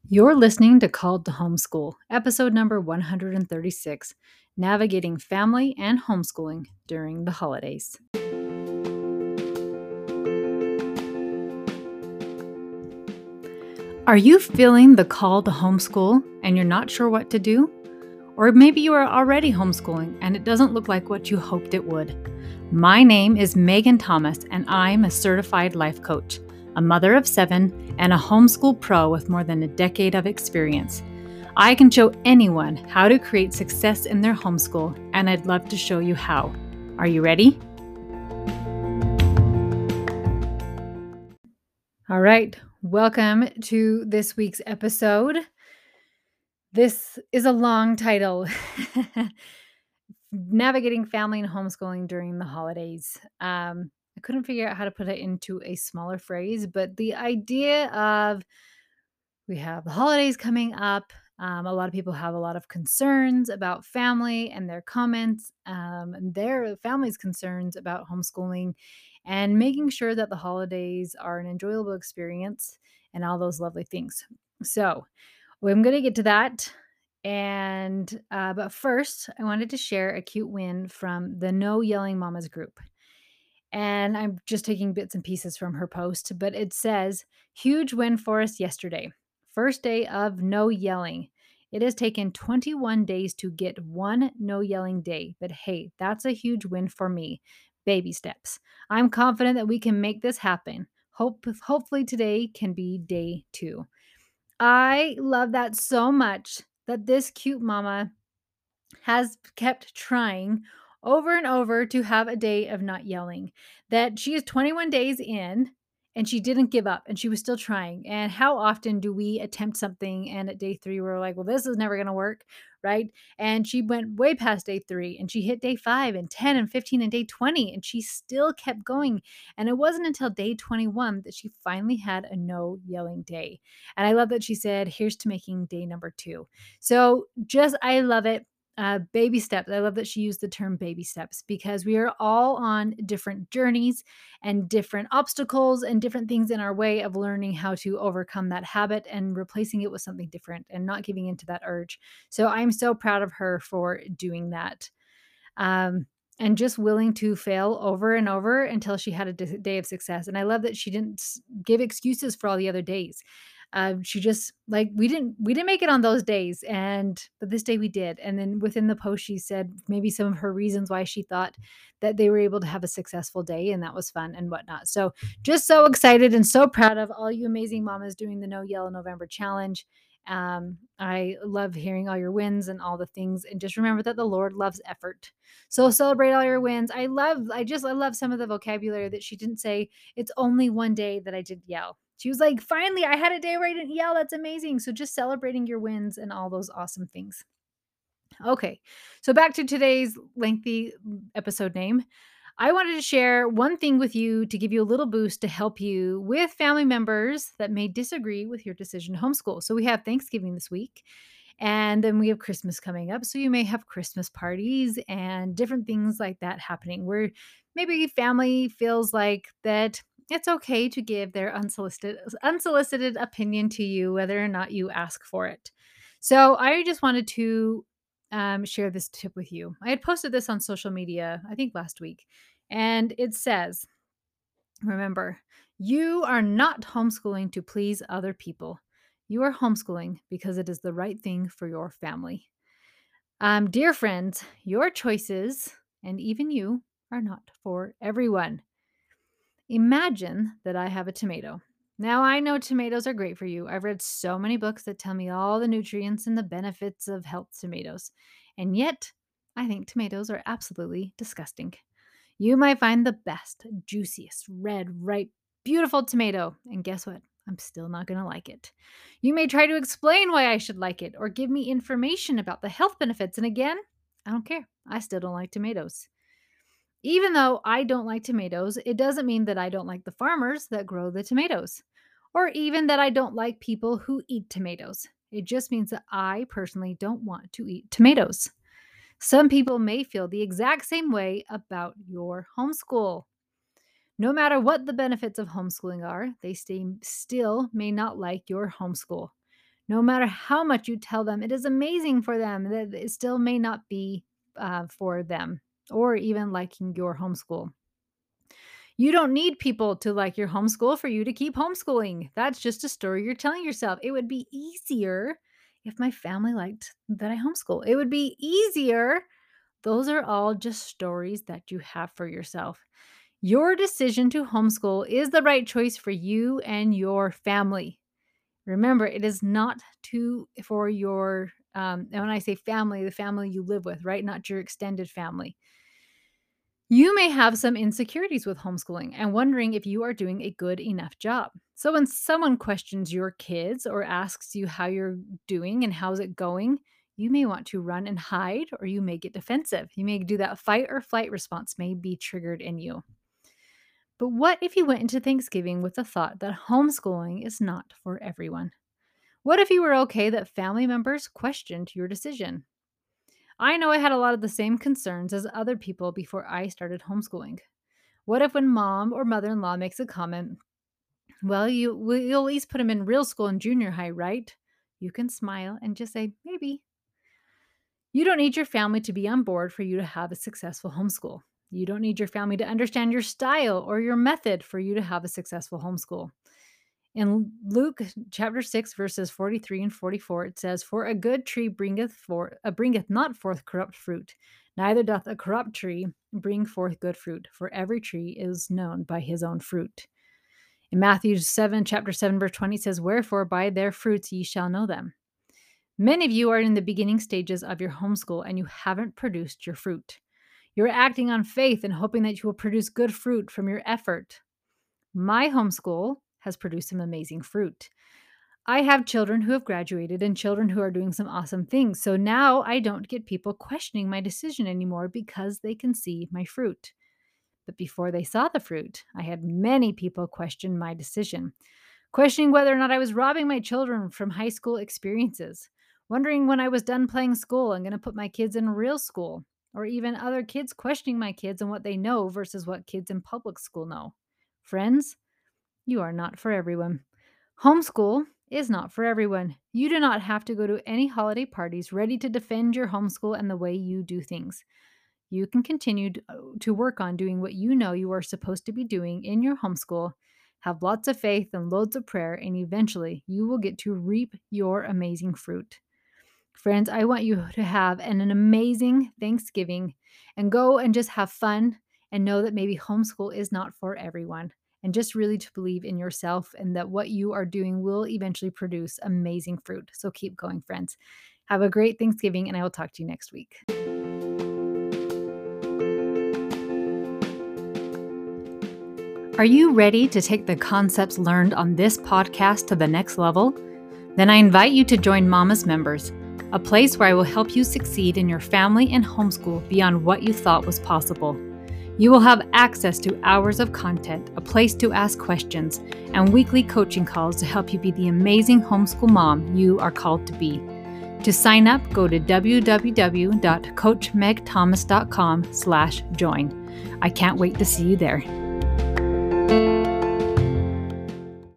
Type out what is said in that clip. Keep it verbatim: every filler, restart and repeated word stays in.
You're listening to Called to Homeschool, episode number one hundred thirty-six, Navigating Family and Homeschooling During the Holidays. Are you feeling the call to homeschool and you're not sure what to do? Or maybe you are already homeschooling and it doesn't look like what you hoped it would. My name is Megan Thomas and I'm a certified life coach, a mother of seven, and a homeschool pro with more than a decade of experience. I can show anyone how to create success in their homeschool, and I'd love to show you how. Are you ready? All right, welcome to this week's episode. This is a long title. Navigating family and homeschooling during the holidays. Um, I couldn't figure out how to put it into a smaller phrase, but the idea of we have the holidays coming up. Um, a lot of people have a lot of concerns about family and their comments, um, and their family's concerns about homeschooling and making sure that the holidays are an enjoyable experience and all those lovely things. So, well, I'm going to get to that. And, uh, but first, I wanted to share a cute win from the No Yelling Mamas group. And I'm just taking bits and pieces from her post, but it says, huge win for us yesterday. First day of no yelling. It has taken twenty-one days to get one no yelling day, but hey, that's a huge win for me. Baby steps. I'm confident that we can make this happen. Hope hopefully today can be day two. I love that so much that this cute mama has kept trying over and over to have a day of not yelling. That she is twenty-one days in and she didn't give up and she was still trying. And how often do we attempt something and at day three we're like, well, this is never going to work, right? And she went way past day three and she hit day five and ten and fifteen and day twenty and she still kept going. And it wasn't until day twenty-one that she finally had a no yelling day. And I love that she said, here's to making day number two. So just, I love it. Uh, baby steps. I love that she used the term baby steps because we are all on different journeys and different obstacles and different things in our way of learning how to overcome that habit and replacing it with something different and not giving into that urge. So I'm so proud of her for doing that. Um, and just willing to fail over and over until she had a d- day of success. And I love that she didn't s- give excuses for all the other days. Uh, she just like we didn't we didn't make it on those days, and but this day we did. And then within the post, she said maybe some of her reasons why she thought that they were able to have a successful day, and that was fun and whatnot. So just so excited and so proud of all you amazing mamas doing the No Yellow November challenge. Um, I love hearing all your wins and all the things, and just remember that the Lord loves effort. So celebrate all your wins. I love, I just, I love some of the vocabulary that she didn't say, it's only one day that I did yell. She was like, finally, I had a day where I didn't yell. That's amazing. So just celebrating your wins and all those awesome things. Okay. So back to today's lengthy episode name. I wanted to share one thing with you to give you a little boost to help you with family members that may disagree with your decision to homeschool. So we have Thanksgiving this week. And then we have Christmas coming up. So you may have Christmas parties and different things like that happening where maybe family feels like that it's okay to give their unsolicited unsolicited opinion to you, whether or not you ask for it. So I just wanted to um, share this tip with you. I had posted this on social media, I think last week, and it says, remember, you are not homeschooling to please other people. You are homeschooling because it is the right thing for your family. Um, dear friends, your choices, and even you, are not for everyone. Imagine that I have a tomato. Now, I know tomatoes are great for you. I've read so many books that tell me all the nutrients and the benefits of health tomatoes. And yet, I think tomatoes are absolutely disgusting. You might find the best, juiciest, red, ripe, beautiful tomato. And guess what? I'm still not going to like it. You may try to explain why I should like it or give me information about the health benefits. And again, I don't care. I still don't like tomatoes. Even though I don't like tomatoes, it doesn't mean that I don't like the farmers that grow the tomatoes, or even that I don't like people who eat tomatoes. It just means that I personally don't want to eat tomatoes. Some people may feel the exact same way about your homeschool. No matter what the benefits of homeschooling are, they stay, still may not like your homeschool. No matter how much you tell them it is amazing for them, that it still may not be uh, for them or even liking your homeschool. You don't need people to like your homeschool for you to keep homeschooling. That's just a story you're telling yourself. It would be easier if my family liked that I homeschool. It would be easier. Those are all just stories that you have for yourself. Your decision to homeschool is the right choice for you and your family. Remember, it is not to for your um, and when I say family, the family you live with, right? Not your extended family. You may have some insecurities with homeschooling and wondering if you are doing a good enough job. So when someone questions your kids or asks you how you're doing and how's it going, you may want to run and hide, or you may get defensive. You may do that fight or flight response may be triggered in you. But what if you went into Thanksgiving with the thought that homeschooling is not for everyone? What if you were okay that family members questioned your decision? I know I had a lot of the same concerns as other people before I started homeschooling. What if when mom or mother-in-law makes a comment, well, you will you'll at least put him in real school and junior high, right? You can smile and just say, maybe. You don't need your family to be on board for you to have a successful homeschool. You don't need your family to understand your style or your method for you to have a successful homeschool. In Luke chapter six, verses forty-three and forty-four, it says, For a good tree bringeth forth, uh, bringeth not forth corrupt fruit, neither doth a corrupt tree bring forth good fruit, for every tree is known by his own fruit. In Matthew seven, chapter seven, verse twenty, it says, Wherefore by their fruits ye shall know them. Many of you are in the beginning stages of your homeschool and you haven't produced your fruit. You're acting on faith and hoping that you will produce good fruit from your effort. My homeschool has produced some amazing fruit. I have children who have graduated and children who are doing some awesome things. So now I don't get people questioning my decision anymore because they can see my fruit. But before they saw the fruit, I had many people question my decision, questioning whether or not I was robbing my children from high school experiences, wondering when I was done playing school and going to put my kids in real school, or even other kids questioning my kids and what they know versus what kids in public school know. Friends, you are not for everyone. Homeschool is not for everyone. You do not have to go to any holiday parties ready to defend your homeschool and the way you do things. You can continue to work on doing what you know you are supposed to be doing in your homeschool. Have lots of faith and loads of prayer, and eventually you will get to reap your amazing fruit. Friends, I want you to have an, an amazing Thanksgiving and go and just have fun and know that maybe homeschool is not for everyone. And just really to believe in yourself and that what you are doing will eventually produce amazing fruit. So keep going, friends. Have a great Thanksgiving, and I will talk to you next week. Are you ready to take the concepts learned on this podcast to the next level? Then I invite you to join Mama's Members, a place where I will help you succeed in your family and homeschool beyond what you thought was possible. You will have access to hours of content, a place to ask questions, and weekly coaching calls to help you be the amazing homeschool mom you are called to be. To sign up, go to w w w dot coach meg thomas dot com slash join. I can't wait to see you there.